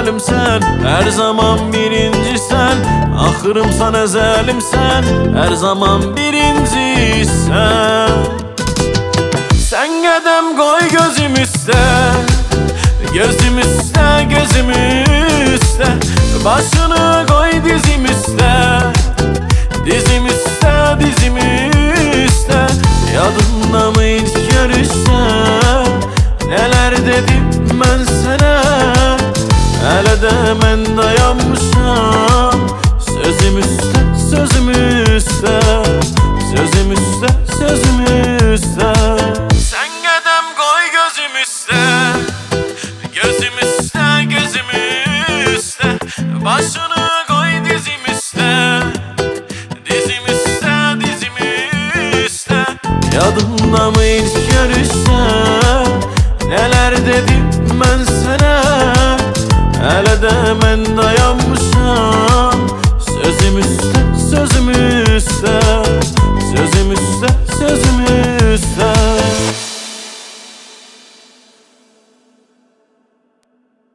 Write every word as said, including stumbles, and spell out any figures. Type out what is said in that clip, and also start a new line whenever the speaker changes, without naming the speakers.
ezelim sen, her zaman birinci sen. Ahırımsan ezelim sen, her zaman birinci sen. Sen qədəm qoy gözüm üstə, gözüm üstə, gözüm üstə. Başını koy dizim üstə, dizim üstə, dizim üstə. Yadında mı ilk görüşsə, neler dedim ben sana. Hələ də mən dayanmışam, sözüm üstə, sözüm üstə, sözüm üstə, sözüm üstə. Sen qədəm qoy gözüm üstə, gözüm üstə, gözüm üstə. Başını koy dizim üstə, dizim üstə, dizim üstə. Yadında mı ilk görüşsə, neler dedim ben sana. Hələ də mən